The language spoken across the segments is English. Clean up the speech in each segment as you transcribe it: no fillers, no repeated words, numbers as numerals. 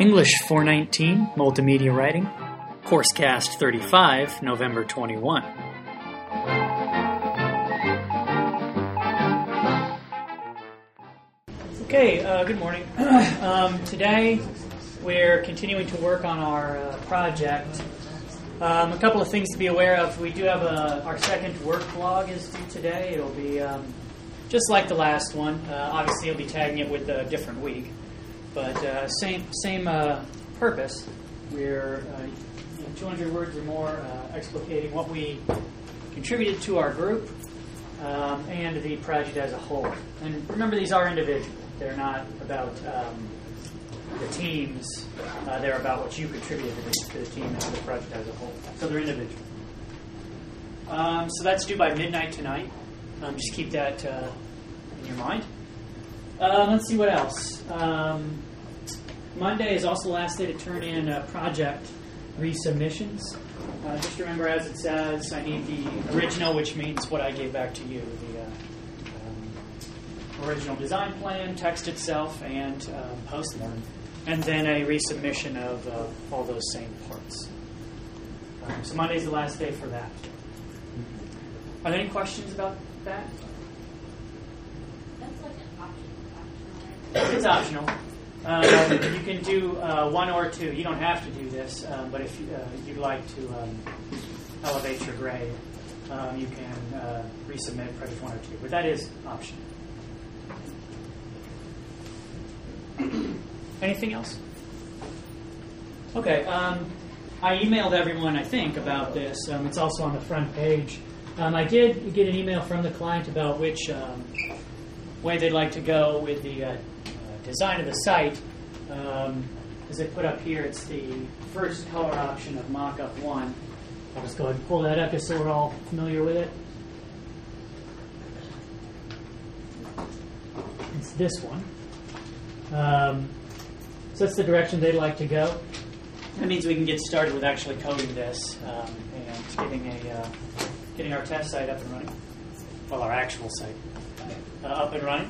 English 419, Multimedia Writing, Coursecast 35, November 21. Okay, good morning. Today we're continuing to work on our project. A couple of things to be aware of. We do have our second work blog is due today. It'll be just like the last one. Obviously, you'll be tagging it with a different week, but same purpose. We're 200 words or more explicating what we contributed to our group and the project as a whole. And remember, these are individual. They're not about the teams. They're about what you contributed to the team and to the project as a whole. So they're individual. So that's due by midnight tonight. Just keep that in your mind. Let's see what else. Monday is also the last day to turn in project resubmissions. Just remember, as it says, I need the original, which means what I gave back to you, the original design plan, text itself, and postmortem, and then a resubmission of all those same parts. So Monday's the last day for that. Are there any questions about that? That's like an optional, right? It's optional. You can do one or two. You don't have to do this, but if you'd like to elevate your grade, you can resubmit project one or two. But that is optional. Anything else? Okay. I emailed everyone, I think, about this. It's also on the front page. I did get an email from the client about which way they'd like to go with the design of the site. As I put up here, it's the first color option of Mockup 1. I'll just go ahead and pull that up just so we're all familiar with it. It's this one. So that's the direction they'd like to go. That means we can get started with actually coding this and getting our test site up and running. Well, our actual site up and running.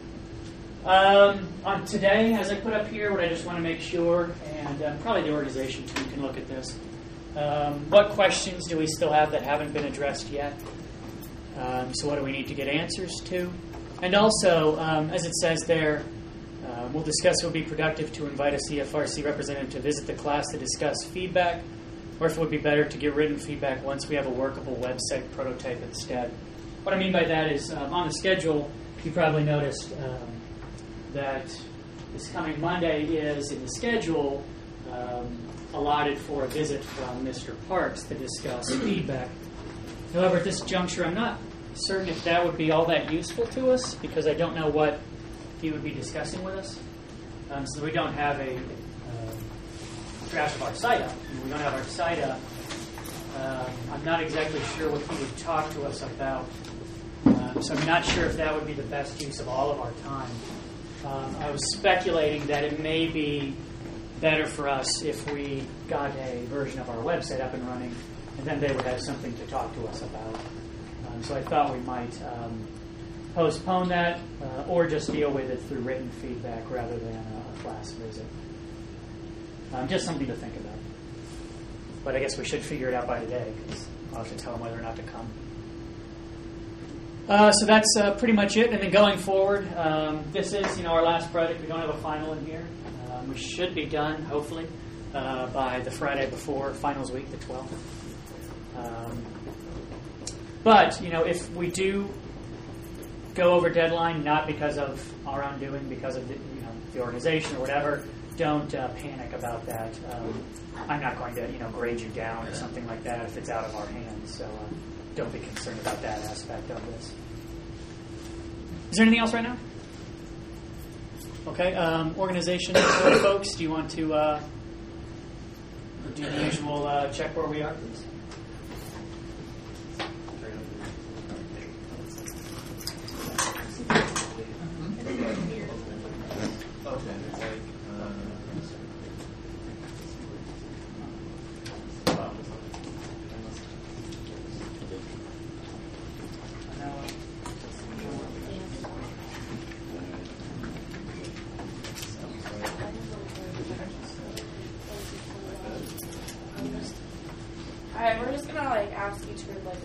On today, as I put up here, what I just want to make sure, and probably the organization team can look at this, what questions do we still have that haven't been addressed yet? So what do we need to get answers to? And also, as it says there, we'll discuss it would be productive to invite a CFRC representative to visit the class to discuss feedback, or if it would be better to get written feedback once we have a workable website prototype instead. What I mean by that is, on the schedule, you probably noticed that this coming Monday is in the schedule allotted for a visit from Mr. Parks to discuss feedback. However, at this juncture, I'm not certain if that would be all that useful to us because I don't know what he would be discussing with us. So we don't have a draft of our site up. We don't have our site up. I'm not exactly sure what he would talk to us about. So I'm not sure if that would be the best use of all of our time. I was speculating that it may be better for us if we got a version of our website up and running, and then they would have something to talk to us about. So I thought we might postpone that or just deal with it through written feedback rather than a class visit. Just something to think about. But I guess we should figure it out by today because I'll have to tell them whether or not to come. So that's pretty much it. And then going forward, this is our last project. We don't have a final in here. We should be done, hopefully, by the Friday before finals week, the 12th. But if we do go over deadline, not because of our own doing, because of the organization or whatever, don't panic about that. I'm not going to grade you down or something like that if it's out of our hands. So don't be concerned about that aspect of this. Is there anything else right now? Okay. Organization folks, do you want to do the usual check where we are, please?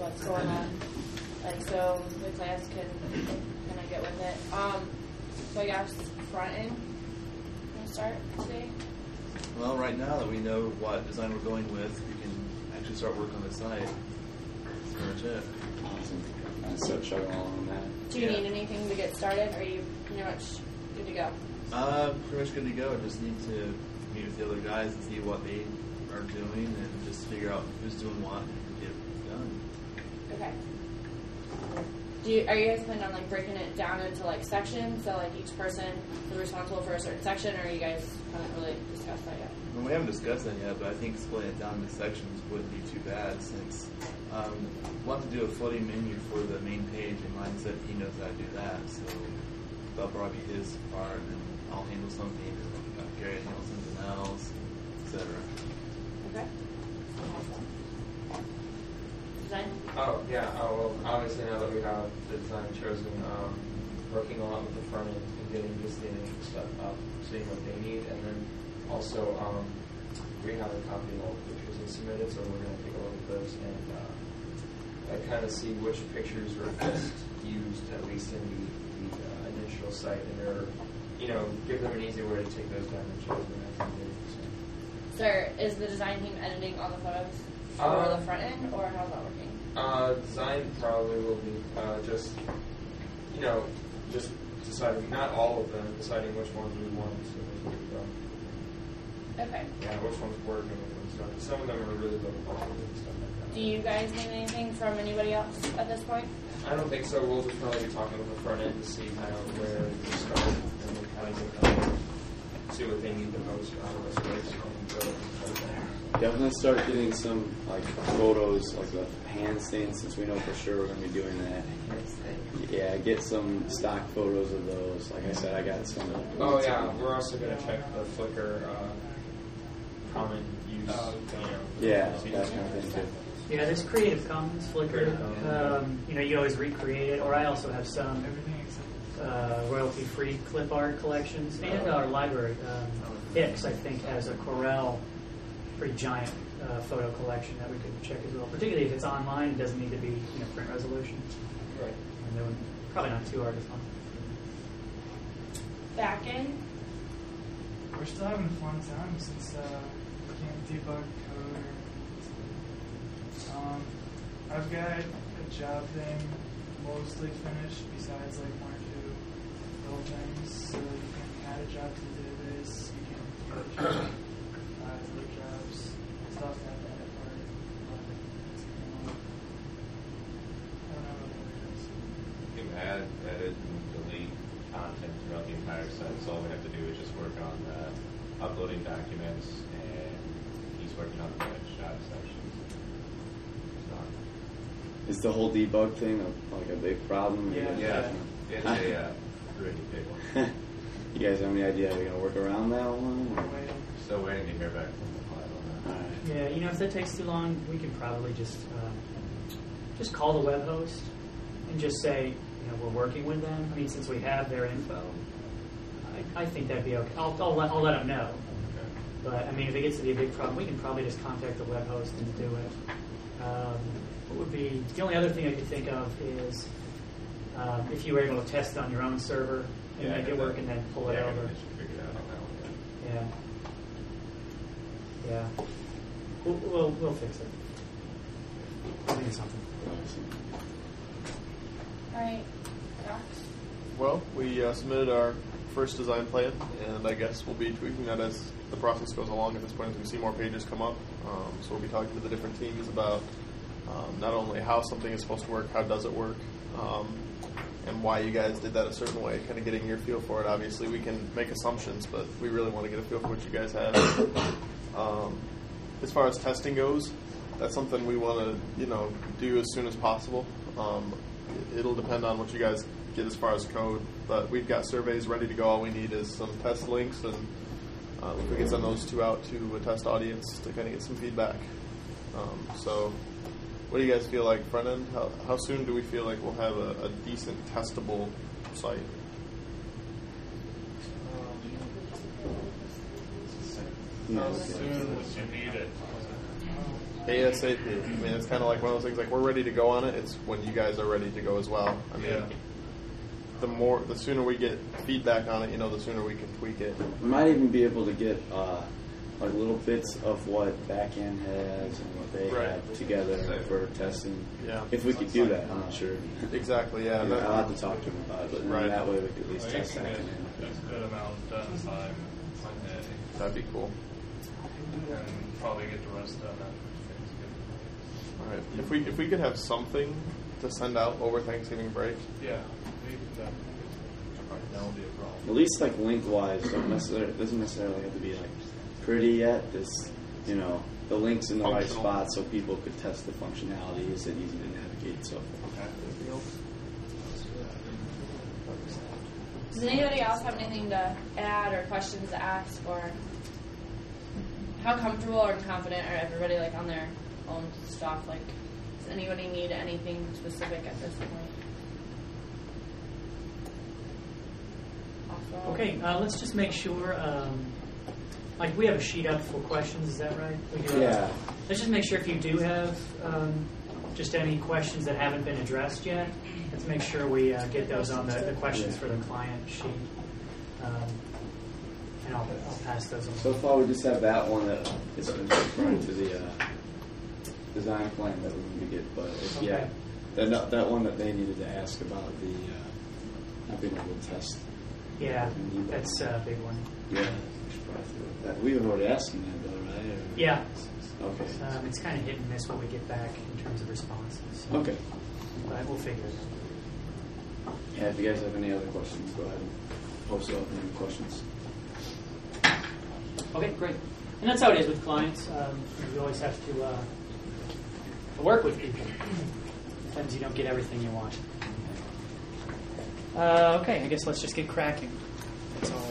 what's going on. Like, so the class can kind of get with it. So I guess front end, we'll start today. Well, right now that we know what design we're going with, we can actually start work on the site. That's pretty much it. Awesome. And so chugging along on that. Do you need anything to get started? Or are you pretty much good to go? Pretty much good to go. Just need to meet with the other guys and see what they are doing and just figure out who's doing what and get it done. Okay. Are you guys planning on like breaking it down into like sections? So like each person is responsible for a certain section, or you guys haven't really discussed that yet? Well, we haven't discussed that yet, but I think splitting it down into sections wouldn't be too bad since we'll have to do a floating menu for the main page, and mine said he knows how to do that, so that'll probably be his part, and then I'll handle something, and Gary handle something else, etc. Okay. Design? Oh, yeah. Well, obviously now that we have the design chosen, working a lot with the front end and getting just the initial stuff up, seeing what they need, and then also we have a copy of all the pictures they submitted, so we're going to take a look at those and kind of see which pictures were best used, at least in the initial site, and give them an easy way to take those down and show them the next day. Sir, is the design team editing all the photos for the front end, or how's that working? Design probably will be just deciding, not all of them, deciding which ones we want to Okay. yeah, which one's working, which one's not. Some of them are really low quality and stuff like that. Do you guys need anything from anybody else at this point? I don't think so. We'll just probably be talking with the front end to see kind of where to start, and then kind of get them, see what they need the most out of us first, and go like that. Definitely start getting some like photos, like the handstands, since we know for sure we're going to be doing that. Yeah, get some stock photos of those. Like I said, I got some. Oh yeah, we're also going to check the Flickr common use. Yeah, that kind of thing too. Yeah, there's Creative Commons, Flickr. You always recreate it, or I also have some royalty-free clip art collections, and our library. Hicks, I think, has a Corel pretty giant photo collection that we could check as well. Particularly if it's online, it doesn't need to be print resolution. Right. And they would probably not too hard to find. Back end? We're still having fun time since we can't debug code. I've got a job thing mostly finished, besides like one or two little things. So you can add a job to the database, you can do a job, delete jobs, stuff like that. I don't know what it is. You can add, edit, and delete content throughout the entire site. So all we have to do is just work on uploading documents, and he's working on the job sections. Is the whole debug thing like a big problem? Yeah. It's a really big one. You guys have any idea how you're going to work around that one? Or? Still waiting to hear back from the client on that. All right. Yeah, if that takes too long, we can probably just call the web host and just say, we're working with them. I mean, since we have their info, I think that'd be okay. I'll let them know. Okay. But I mean, if it gets to be a big problem, we can probably just contact the web host and do it. What would be the only other thing I could think of is if you were able to test it on your own server and make it work, and then pull it over. I should figure it out on that one. Yeah. We'll fix it. I think it's something. All right. Docs? Well, we submitted our first design plan, and I guess we'll be tweaking that as the process goes along at this point as we see more pages come up. So we'll be talking to the different teams about not only how something is supposed to work, how does it work, and why you guys did that a certain way, kind of getting your feel for it. Obviously, we can make assumptions, but we really want to get a feel for what you guys have. As far as testing goes, that's something we want to, do as soon as possible. It'll depend on what you guys get as far as code, but we've got surveys ready to go. All we need is some test links, and we can send those two out to a test audience to kind of get some feedback. So what do you guys feel like front end? How soon do we feel like we'll have a decent testable site? How soon would you need it? ASAP. I mean, it's kind of like one of those things. Like we're ready to go on it. It's when you guys are ready to go as well. I mean, the sooner we get feedback on it, the sooner we can tweak it. We might even be able to get like little bits of what Backhand has and what they Right. have together for testing. Yeah. If we could do that, I'm not sure. Exactly. Yeah. Yeah, I'll have to talk to him about it, but then Right. that way we could at least test that. a good amount done by Monday, That'd be cool. and probably get the rest done after Thanksgiving. All right. If we could have something to send out over Thanksgiving break. Yeah, that won't be a problem. At least like link-wise, doesn't necessarily have to be like pretty yet. Just the links in the right Functional. spot so people could test the functionality. Is it easy to navigate? So Does anybody else have anything to add or questions to ask, or how comfortable or confident are everybody like on their own stuff? Like, does anybody need anything specific at this point? Also, Okay, let's just make sure. Like we have a sheet up for questions. Is that right? We do. yeah, Let's just make sure if you do have just any questions that haven't been addressed yet, let's make sure we get those on the questions for the client sheet. And I'll pass those along. so far we just have that one that is been referring to the design plan that we need to get. But yeah, that one that they needed to ask about the not being able to test. Yeah, that's a big one. Yeah, we should probably do that. We were already asking that though, right? Or- Yeah, Okay. it's kind of hit and miss what we get back in terms of responses. Okay. But we'll figure it out. Yeah, if you guys have any other questions, go ahead and post up any questions. Okay, great. And that's how it is with clients. You always have to work with people. Sometimes you don't get everything you want. Okay, I guess let's just get cracking. That's all.